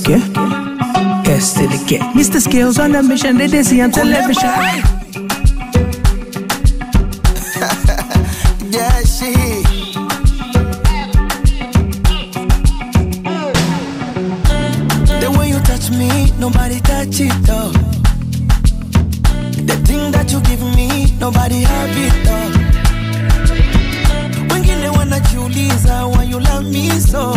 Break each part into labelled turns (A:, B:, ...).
A: okay? S to the K. Mr. Skills on the mission, they see on television.
B: Yeah, she. The way you touch me, nobody touch it though. The thing that you give me, nobody have it though. Wengine wanajiuliza why you love me so.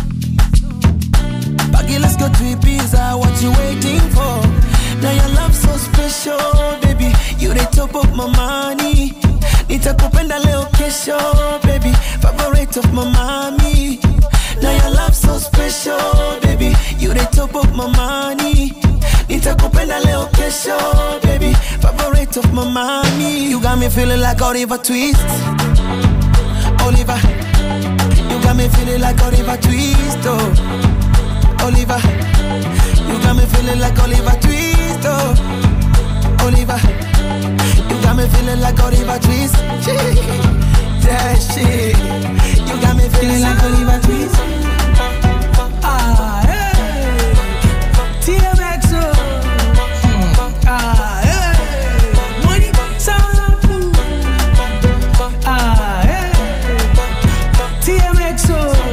B: Baggy, let's go to Ibiza, what you waiting for? Now your love so special, baby. You the top of my money. Nitakupenda leo kesho, baby. Favorite of my mommy. Now your love so special, baby. You the top of my money. Nitakupenda leo kesho, baby. Favorite of my mommy. You got me feeling like Oliver Twist. Oliver. You got me feeling like Oliver Twist, oh. Oliver. You got me feeling like Oliver Twist, oh. Oliver. You got me feeling like Oliver Twist. That shit. You got me feeling like Oliver Twist.
A: Ah, hey. TMX, ah, hey. Money, sound, ah, hey. TMX,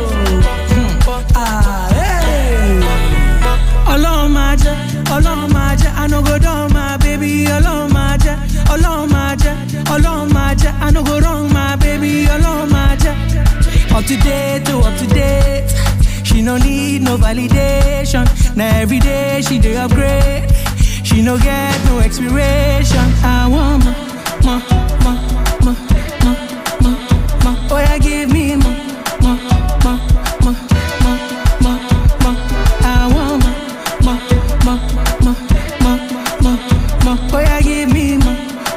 A: ah, hey. Alone, my jet, I no go down, my baby. Alone, my jet, I no go wrong, my baby. Alone, my jet. Up to date, up to date. She no need no validation. Now every day she dey upgrade. She no get no expiration. I want more. Oh yeah, give me more. I want more. Oh yeah, give me more.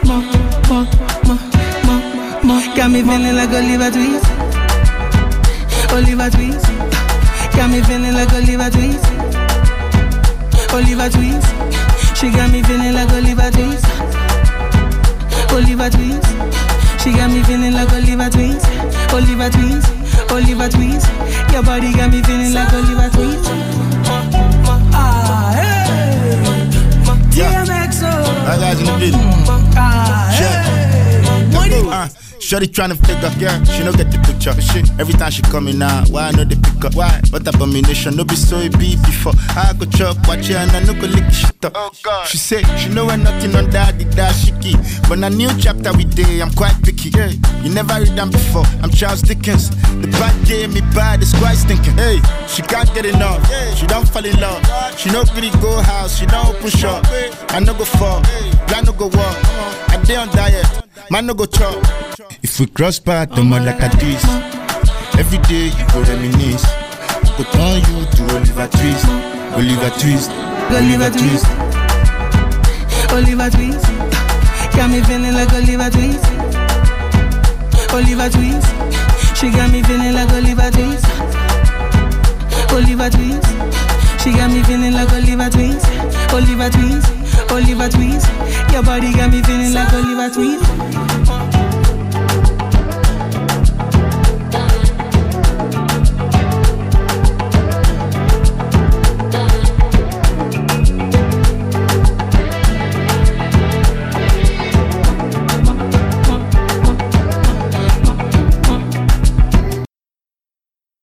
A: Got me feeling like Oliver Twist. Oliver Twist. Got me feeling like Oliver Twist. Oliver Twist. She got me feeling like Oliver Twist. Oliver Twist. She got me feeling like Oliver Twist. Oliver Twist. Oliver Twist. Your body got me feeling like Oliver Twist. Ah, hey. TMX.
C: That guy's in the video.
A: Ah, hey.
C: Shorty tryna figure, yeah, she no get the picture. Shit, every time she coming out, why I know the pick up? Why? What abomination? No be so it be before. I go chop, watch her and I no go lick shit up. Oh God. She say she know when nothing on that, the dashiki. But a new chapter we day, I'm quite picky. Yeah, you never read them before. I'm Charles Dickens. The bad gave me bad, it's quite stinking. Hey, she can't get enough. She don't fall in love. She no really go house. She don't open shop. I no go fall. I no go walk. I day on diet. Man no go chop. If we cross path, no more like a this. Every day you go reminisce. Go turn you to Oliver Twist. Oliver Twist. Oliver Twist.
A: Oliver Twist. Got me feeling like Oliver Twist. Oliver Twist. She got me feeling like Oliver Twist. Oliver Twist. She got me feeling like Oliver Twist. Oliver Twist. Oliver Twist. Your body got me feeling like Oliver Twist.